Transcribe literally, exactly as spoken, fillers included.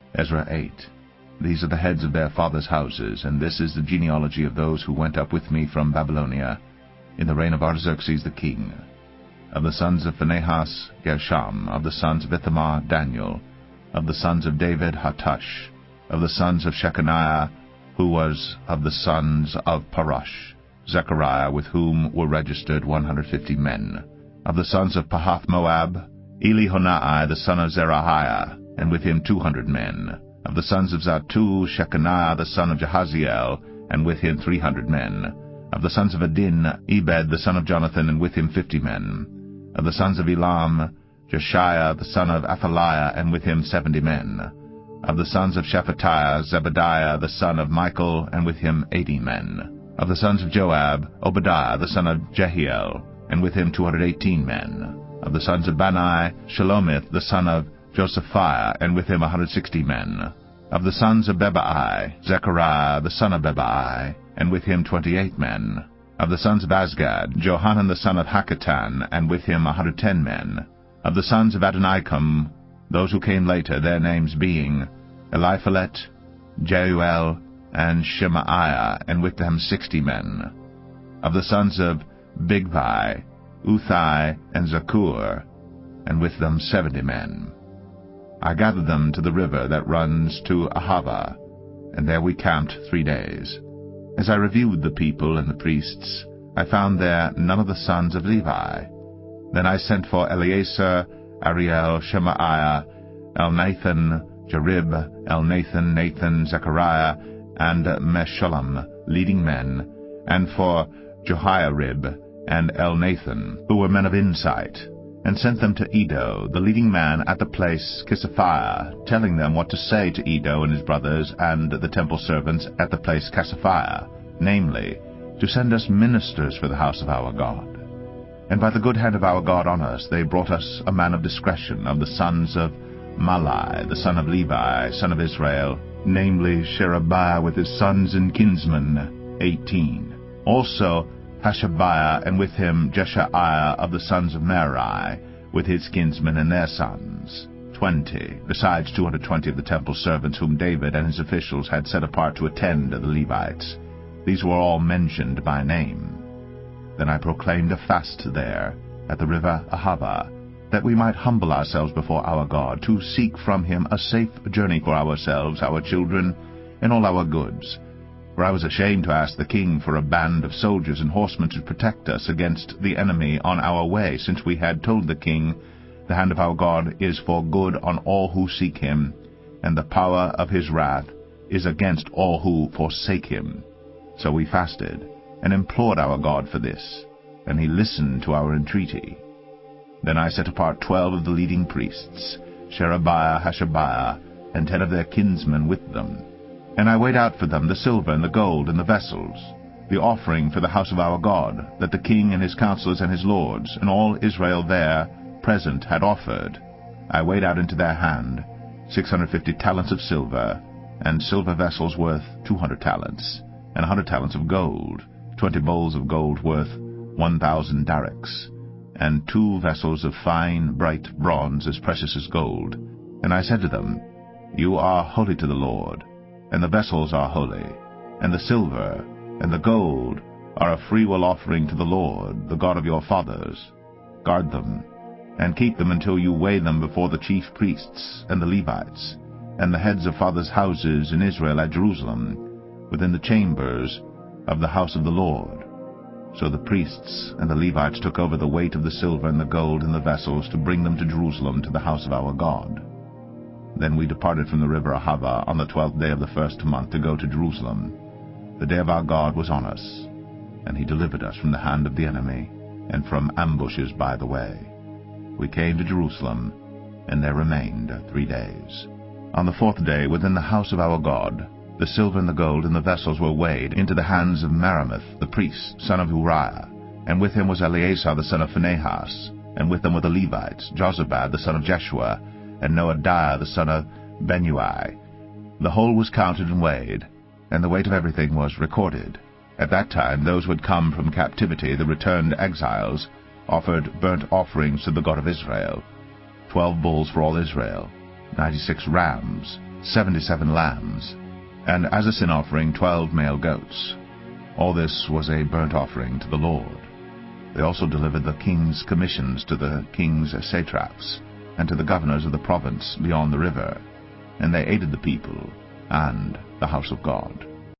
Ezra eight. These are the heads of their fathers' houses, and this is the genealogy of those who went up with me from Babylonia, in the reign of Artaxerxes the king. Of the sons of Phinehas, Gershom. Of the sons of Ithamar, Daniel. Of the sons of David, Hattush. Of the sons of Shechaniah, who was of the sons of Parosh, Zechariah, with whom were registered one hundred fifty men. Of the sons of Pahath-Moab, Elihonai the son of Zerahiah, and with him two hundred men. Of the sons of Zattu, Shechaniah the son of Jahaziel, and with him three hundred men. Of the sons of Adin, Ebed the son of Jonathan, and with him fifty men. Of the sons of Elam, Jeshiah the son of Athaliah, and with him seventy men. Of the sons of Shephatiah, Zebadiah the son of Michael, and with him eighty men. Of the sons of Joab, Obadiah the son of Jehiel, and with him two hundred eighteen men. Of the sons of Bani, Shelomith the son of Josephiah, and with him a hundred sixty men. Of the sons of Bebai, Zechariah the son of Bebai, and with him twenty-eight men. Of the sons of Azgad, Johanan the son of Hakatan, and with him a hundred ten men. Of the sons of Adonikam, those who came later, their names being Eliphalet, Jeuel, and Shemaiah, and with them sixty men. Of the sons of Bigvai, Uthai, and Zakur, and with them seventy men. I gathered them to the river that runs to Ahava, and there we camped three days. As I reviewed the people and the priests, I found there none of the sons of Levi. Then I sent for Eleazar, Ariel, Shemaiah, Elnathan, Jarib, Elnathan, Nathan, Zechariah, and Meshullam, leading men, and for Jehoiarib and Elnathan, who were men of insight, and sent them to Edo, the leading man at the place Casiphia, telling them what to say to Edo and his brothers and the temple servants at the place Casiphia, namely, to send us ministers for the house of our God. And by the good hand of our God on us, they brought us a man of discretion of the sons of Malai, the son of Levi, son of Israel, namely Sherebiah with his sons and kinsmen, eighteen. Also Hashabiah, and with him Jeshaiah of the sons of Merari, with his kinsmen and their sons, twenty, besides two hundred twenty of the temple servants whom David and his officials had set apart to attend to the Levites. These were all mentioned by name. Then I proclaimed a fast there, at the river Ahava, that we might humble ourselves before our God, to seek from him a safe journey for ourselves, our children, and all our goods. For I was ashamed to ask the king for a band of soldiers and horsemen to protect us against the enemy on our way, since we had told the king, the hand of our God is for good on all who seek him, and the power of his wrath is against all who forsake him. So we fasted, and implored our God for this, and he listened to our entreaty. Then I set apart twelve of the leading priests, Sherebiah, Hashabiah, and ten of their kinsmen with them. And I weighed out for them the silver and the gold and the vessels, the offering for the house of our God, that the king and his counselors and his lords, and all Israel there present had offered. I weighed out into their hand six hundred fifty talents of silver, and silver vessels worth two hundred talents, and a hundred talents of gold, twenty bowls of gold worth one thousand darics, and two vessels of fine, bright bronze as precious as gold. And I said to them, You are holy to the Lord, and the vessels are holy, and the silver and the gold are a freewill offering to the Lord, the God of your fathers. Guard them, and keep them until you weigh them before the chief priests and the Levites, and the heads of fathers' houses in Israel at Jerusalem, within the chambers of the house of the Lord. So the priests and the Levites took over the weight of the silver and the gold in the vessels to bring them to Jerusalem to the house of our God. Then we departed from the river Ahava on the twelfth day of the first month to go to Jerusalem. The day of our God was on us, and he delivered us from the hand of the enemy, and from ambushes by the way. We came to Jerusalem, and there remained three days. On the fourth day, within the house of our God, the silver and the gold and the vessels were weighed into the hands of Meremoth the priest, son of Uriah, and with him was Eleazar the son of Phinehas, and with them were the Levites, Jozabad the son of Jeshua, and Noadiah the son of Benui. The whole was counted and weighed, and the weight of everything was recorded. At that time those who had come from captivity, the returned exiles, offered burnt offerings to the God of Israel, twelve bulls for all Israel, ninety-six rams, seventy-seven lambs, and as a sin offering twelve male goats. All this was a burnt offering to the Lord. They also delivered the king's commissions to the king's satraps, and to the governors of the province beyond the river, and they aided the people and the house of God.